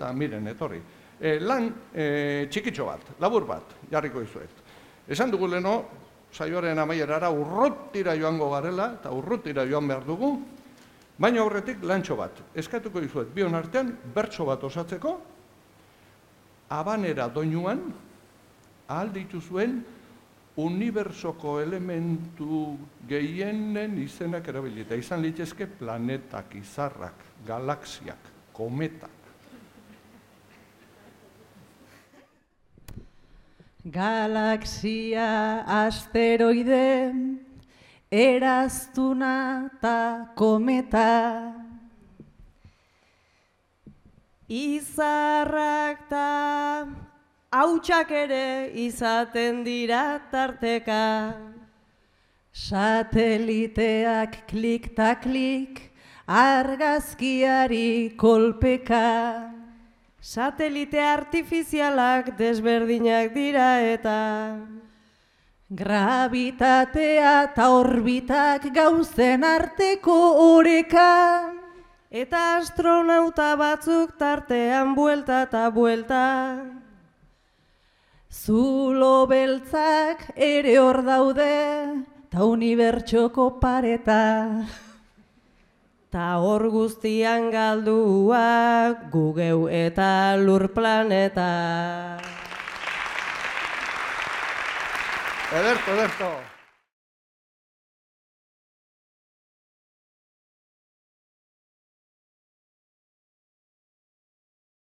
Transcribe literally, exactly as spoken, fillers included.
eta miren, etorri. E, lan e, txikitxo bat, labur bat, jarriko izuet. Esan dugu leno, saioaren amaierara urrutira joango garela, eta urrutira joan behar dugu, baina aurretik lantxo bat. Eskatuko izuet, bion artean, bertso bat osatzeko, Habanera doinuan, ahal dituzuen, unibertsoko elementu gehienen izenak erabilita. Izan litezke planetak, izarrak, galaxiak, kometak. Galaxia, asteroide, eraztuna eta kometa. Izarrak eta hautsak ere izaten dira tarteka. Sateliteak klik ta klik, argazkiari kolpeka. Satelite artifizialak desberdinak dira eta gravitatea eta orbitak gauzen arteko oreka. Eta astronauta batzuk tartean buelta eta buelta. Zulo beltzak ere hor daude, ta unibertsoko pareta. Ta hor guztian galdua, gugeu eta lur planeta. Ederto, ederto.